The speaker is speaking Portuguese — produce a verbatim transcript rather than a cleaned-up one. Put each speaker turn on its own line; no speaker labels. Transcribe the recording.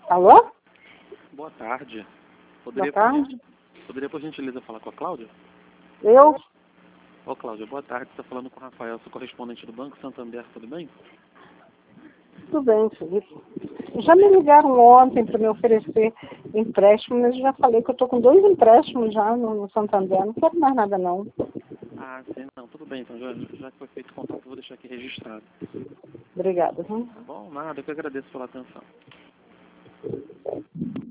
Alô?
Boa tarde.
Boa
Poderia,
tarde.
Poderia, por gentileza, falar com a Cláudia?
Eu?
Ô, Cláudia, boa tarde. Você está falando com o Rafael, sou correspondente do Banco Santander, tudo bem?
Tudo bem, Felipe. Já me ligaram ontem para me oferecer empréstimo, mas eu já falei que eu estou com dois empréstimos já no, no Santander. Não quero mais nada, não.
Ah, sim, não. Tudo bem, então. Já, já que foi feito o contato, eu vou deixar aqui registrado.
Obrigada. Viu?
Tá bom? Nada, eu que agradeço pela atenção.